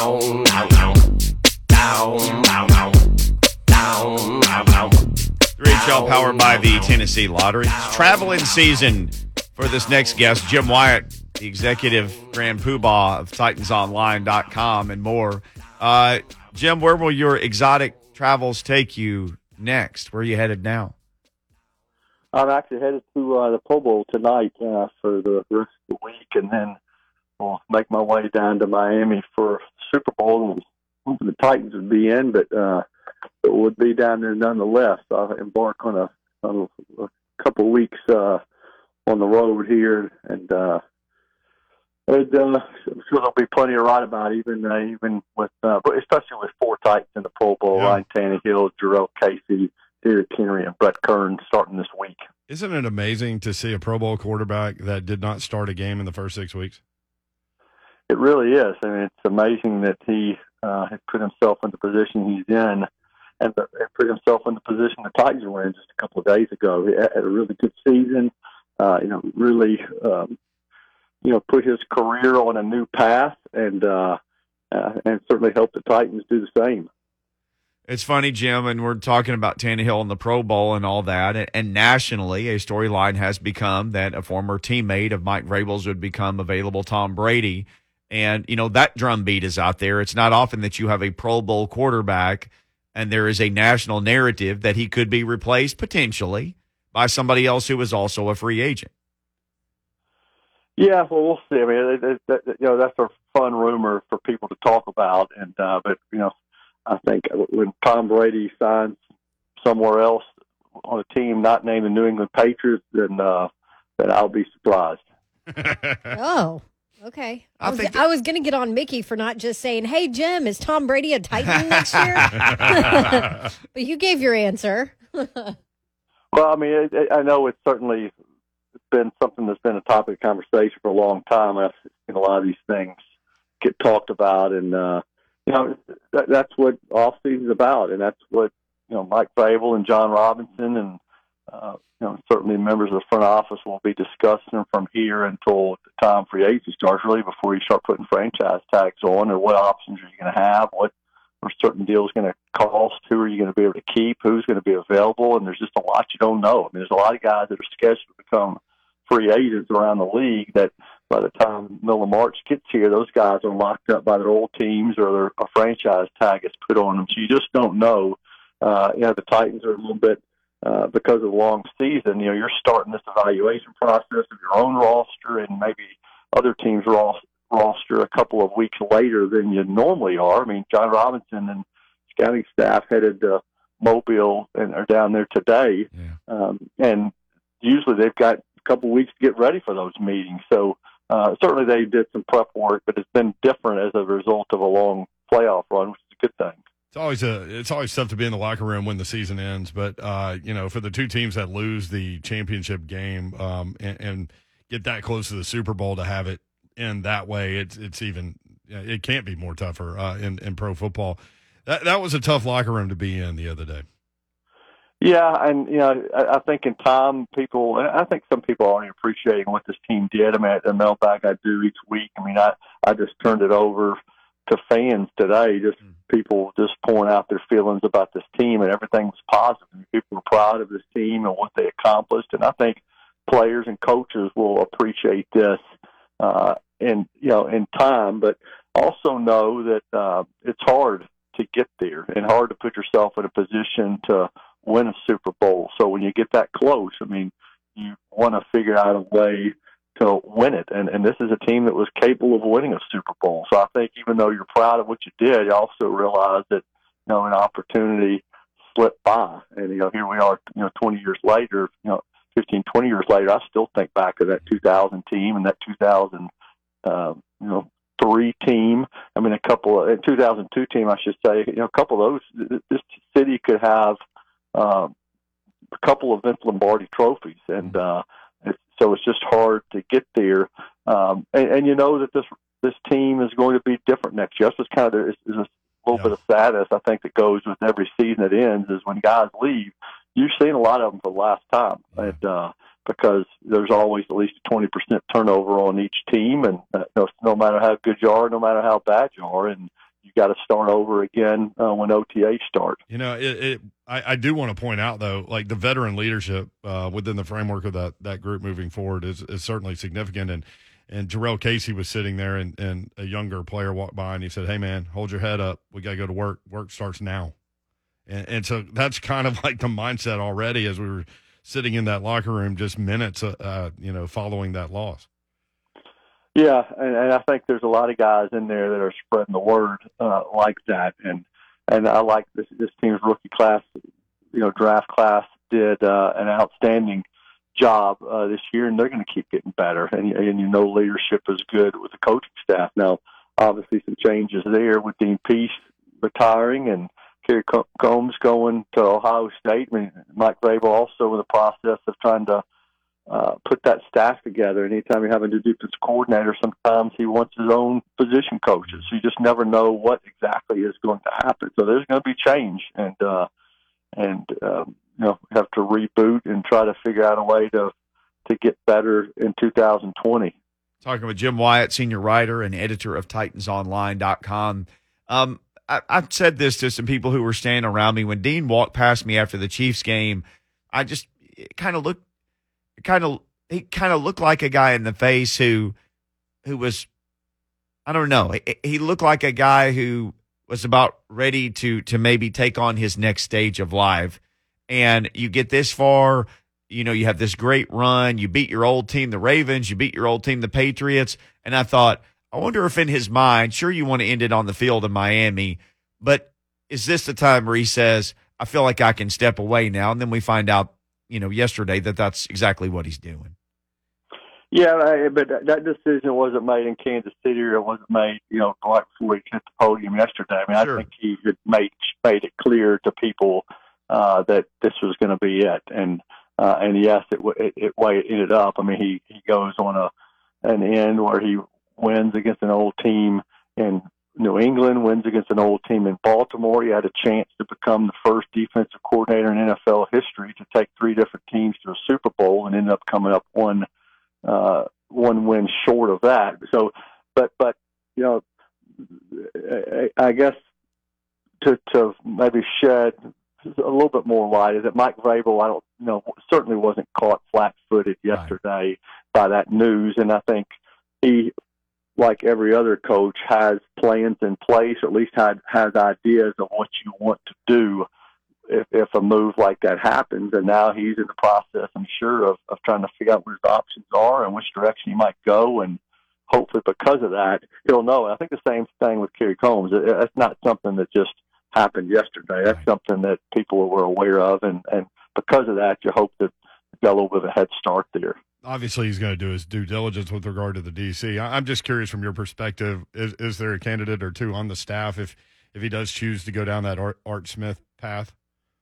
down, down, down, down, down, down, down, down, down. 3HL powered by the Tennessee Lottery. It's traveling season for this next guest, Jim Wyatt, the executive grand poobah of TitansOnline.com and more. Jim, where will your exotic travels take you next? Where are you headed now? I'm actually headed to the Pro Bowl tonight for the rest of the week, and then I'll make my way down to Miami for Super Bowl. I'm hoping the Titans would be in, but it would be down there nonetheless. I'll embark on a couple of weeks on the road here, and I'm sure there'll be plenty to write about, even with, but especially with four Titans in the Pro Bowl: Ryan Tannehill, Jarrell Casey, Derrick Henry, and Brett Kern starting this week. Isn't it amazing to see a Pro Bowl quarterback that did not start a game in the first 6 weeks? It really is. I mean, it's amazing that he has put himself in the position he's in, and put himself in the position the Titans were in just a couple of days ago. He had a really good season. Really, put his career on a new path, and certainly helped the Titans do the same. It's funny, Jim, and we're talking about Tannehill in the Pro Bowl and all that, and nationally, a storyline has become that a former teammate of Mike Vrabel's would become available, Tom Brady. And, that drumbeat is out there. It's not often that you have a Pro Bowl quarterback and there is a national narrative that he could be replaced potentially by somebody else who is also a free agent. Yeah, well, we'll see. I mean, that's a fun rumor for people to talk about. And but I think when Tom Brady signs somewhere else on a team not named the New England Patriots, then I'll be surprised. Oh, okay. I was going to get on Mickey for not just saying, "Hey, Jim, is Tom Brady a Titan next year?" But you gave your answer. Well, I mean, I know it's certainly been something that's been a topic of conversation for a long time. I've seen a lot of these things get talked about, and that's what off season's about, and that's what Mike Vrabel and John Robinson and certainly members of the front office will be discussing from here until the time free agency starts, really before you start putting franchise tags on, or what options are you going to have, what are certain deals going to cost, who are you going to be able to keep, who's going to be available, and there's just a lot you don't know. I mean, there's a lot of guys that are scheduled to become free agents around the league that by the time middle of March gets here, those guys are locked up by their old teams, or a franchise tag is put on them. So you just don't know. The Titans are a little bit, because of the long season, you're starting this evaluation process of your own roster and maybe other teams' roster a couple of weeks later than you normally are. I mean, John Robinson and scouting staff headed to Mobile and are down there today. Yeah. And usually they've got a couple of weeks to get ready for those meetings. So certainly they did some prep work, but it's been different as a result of a long playoff run, which is a good thing. It's always tough to be in the locker room when the season ends, but for the two teams that lose the championship game and get that close to the Super Bowl, to have it end that way, it's even, it can't be more tougher in pro football. That was a tough locker room to be in the other day. Yeah, and I think in time, I think some people aren't appreciating what this team did. I mean, at the mailbag I do each week, I mean, I just turned it over to fans today, just people just pouring out their feelings about this team, and everything was positive. I mean, people were proud of this team and what they accomplished, and I think players and coaches will appreciate this in time, but also know that it's hard to get there and hard to put yourself in a position to win a Super Bowl. So when you get that close, I mean, you want to figure out a way to win it. And this is a team that was capable of winning a Super Bowl. So I think even though you're proud of what you did, you also realize that, an opportunity slipped by. And, here we are, 20 years later, 15, 20 years later, I still think back to that 2000 team and that 2003 team. I mean, 2002 team, I should say, a couple of those, this city could have a couple of Vince Lombardi trophies. And so it's just hard to get there. And you know that this team is going to be different next year. That's just kind of, is a little bit of sadness, I think, that goes with every season that ends, is when guys leave, you've seen a lot of them for the last time. And because there's always at least a 20% turnover on each team, and no matter how good you are, no matter how bad you are, and you got to start over again when OTA start. You know, I do want to point out, though, like the veteran leadership within the framework of that group moving forward is certainly significant. And Jarrell Casey was sitting there, and a younger player walked by, and he said, "Hey, man, hold your head up. We got to go to work. Work starts now." And so that's kind of like the mindset already as we were sitting in that locker room just minutes, following that loss. Yeah, and I think there's a lot of guys in there that are spreading the word like that, and I like this team's rookie class, draft class did an outstanding job this year, and they're going to keep getting better. And leadership is good with the coaching staff. Now, obviously, some changes there with Dean Peace retiring and Kerry Combs going to Ohio State. I mean, Mike Vrabel also in the process of trying to put that staff together. Anytime you're having a defensive coordinator, sometimes he wants his own position coaches. So you just never know what exactly is going to happen. So there's going to be change, and have to reboot and try to figure out a way to get better in 2020. Talking with Jim Wyatt, senior writer and editor of TitansOnline.com. I've said this to some people who were standing around me when Dean walked past me after the Chiefs game. He kind of looked like a guy in the face who was, I don't know. He looked like a guy who was about ready to maybe take on his next stage of life. And you get this far, you have this great run. You beat your old team, the Ravens. You beat your old team, the Patriots. And I thought, I wonder if in his mind, sure, you want to end it on the field in Miami, but is this the time where he says, I feel like I can step away now? And then we find out, yesterday that that's exactly what he's doing. Yeah, but that decision wasn't made in Kansas City, or it wasn't made, right before he hit the podium yesterday. I mean, sure. I think he had made it clear to people that this was going to be it, and yes, it way it ended up. I mean, he goes on an end where he wins against an old team in New England, wins against an old team in Baltimore. He had a chance to become the first defensive coordinator in NFL history to take 3 different teams to a Super Bowl, and ended up coming up one win short of that. So, but I guess to maybe shed a little bit more light is that Mike Vrabel, certainly wasn't caught flat-footed yesterday by that news, and I think he, like every other coach, has plans in place, or at least has ideas of what you want to do if a move like that happens. And now he's in the process, I'm sure, of trying to figure out what his options are and which direction he might go. And hopefully because of that, he'll know. And I think the same thing with Kerry Combs. That's not something that just happened yesterday. That's something that people were aware of. And because of that, you hope that you've got a little bit of a head start there. Obviously, he's going to do his due diligence with regard to the DC. I'm just curious from your perspective, is there a candidate or two on the staff if he does choose to go down that Art Smith path?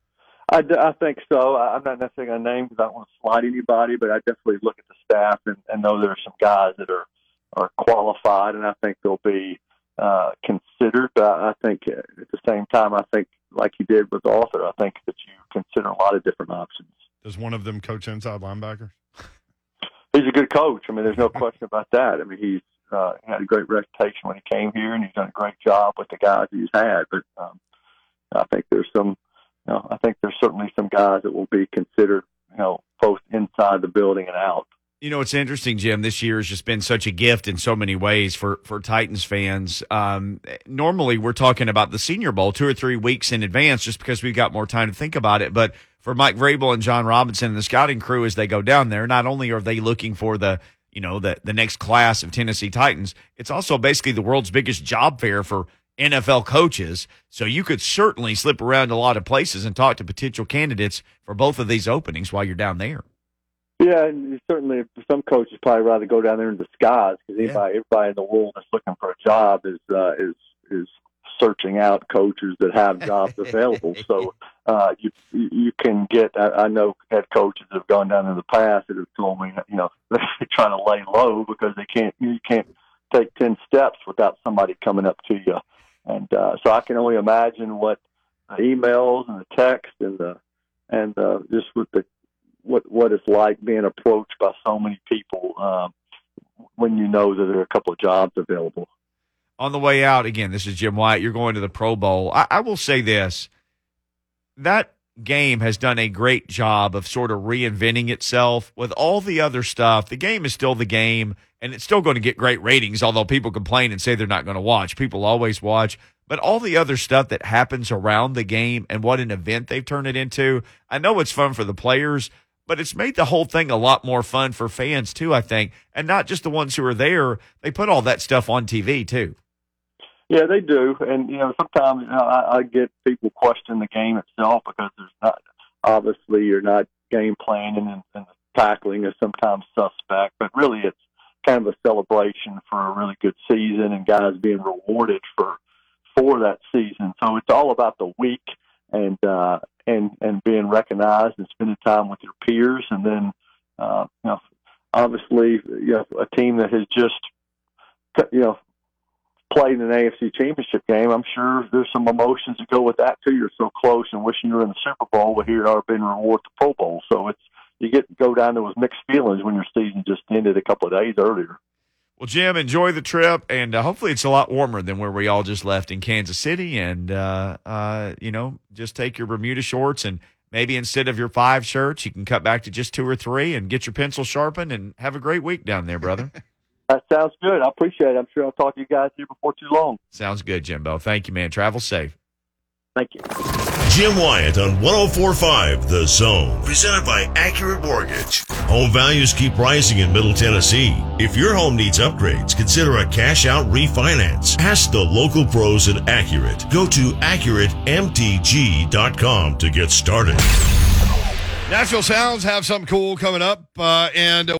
I think so. I'm not necessarily going to name because I don't want to slide anybody, but I definitely look at the staff and know there are some guys that are qualified, and I think they'll be considered. But I think at the same time, I think like you did with Arthur, I think that you consider a lot of different options. Does one of them coach inside linebackers? He's a good coach. I mean, there's no question about that. I mean, he's had a great reputation when he came here, and he's done a great job with the guys he's had. But I think there's certainly some guys that will be considered, both inside the building and out. It's interesting, Jim. This year has just been such a gift in so many ways for Titans fans. Normally, we're talking about the Senior Bowl 2 or 3 weeks in advance just because we've got more time to think about it. But for Mike Vrabel and John Robinson and the scouting crew as they go down there, not only are they looking for the next class of Tennessee Titans, it's also basically the world's biggest job fair for NFL coaches. So you could certainly slip around a lot of places and talk to potential candidates for both of these openings while you're down there. Yeah, and certainly some coaches probably rather go down there in disguise because everybody in the world that's looking for a job is searching out coaches that have jobs available. So you can get. I know head coaches that have gone down in the past that have told me, they're trying to lay low because you can't take 10 steps without somebody coming up to you. And so I can only imagine what emails and the text and just with what it's like being approached by so many people when you know that there are a couple of jobs available. on the way out, again, this is Jim Wyatt. You're going to the Pro Bowl. I will say this. That game has done a great job of sort of reinventing itself with all the other stuff. The game is still the game, and it's still going to get great ratings, although people complain and say they're not going to watch. People always watch. But all the other stuff that happens around the game and what an event they've turned it into, I know it's fun for the players, but it's made the whole thing a lot more fun for fans too, I think. And not just the ones who are there. They put all that stuff on TV too. Yeah, they do. And, sometimes I get people question the game itself because there's not, obviously you're not game planning and the tackling is sometimes suspect, but really it's kind of a celebration for a really good season and guys being rewarded for that season. So it's all about the week and being recognized and spending time with your peers. And then, obviously, a team that has just, played in an AFC championship game, I'm sure there's some emotions that go with that too. You're so close and wishing you were in the Super Bowl, but here you are being rewarded the Pro Bowl. So you go down to those mixed feelings when your season just ended a couple of days earlier. Well, Jim, enjoy the trip, and hopefully it's a lot warmer than where we all just left in Kansas City. And, just take your Bermuda shorts, and maybe instead of your 5 shirts, you can cut back to just 2 or 3 and get your pencil sharpened and have a great week down there, brother. That sounds good. I appreciate it. I'm sure I'll talk to you guys here before too long. Sounds good, Jimbo. Thank you, man. Travel safe. Thank you. Jim Wyatt on 104.5 The Zone. Presented by Accurate Mortgage. Home values keep rising in Middle Tennessee. If your home needs upgrades, consider a cash-out refinance. Ask the local pros at Accurate. Go to AccurateMTG.com to get started. Nashville Sounds have something cool coming up, and